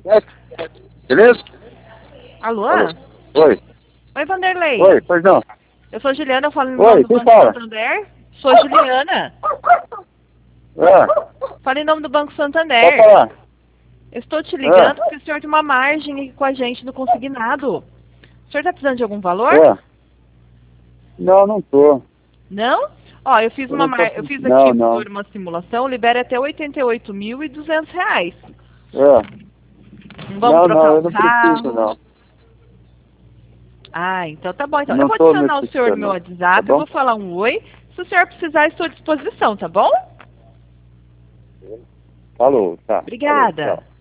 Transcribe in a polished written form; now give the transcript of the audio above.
Beleza? Alô? Alô? Oi. Oi, Vanderlei. Oi, pois não. Eu sou Juliana, eu falo em Oi, nome do quem Banco fala? Santander. Sou Juliana. Falo em nome do Banco Pode Santander. falar. Eu estou te ligando porque o senhor tem uma margem aqui com a gente no consignado. O senhor está precisando de algum valor? Não, não tô. Não? Ó, eu fiz eu fiz aqui Não. por uma simulação, libera até R$ 88.200. Não vamos Não, trocar eu o não preciso, carro? não. Ah, então tá bom. Então eu Não vou tô adicionar o senhor no meu necessitando, tá WhatsApp, eu bom? vou falar um oi. Se o senhor precisar, estou à disposição, tá bom? Falou, tá. Falou, Obrigada. tchau.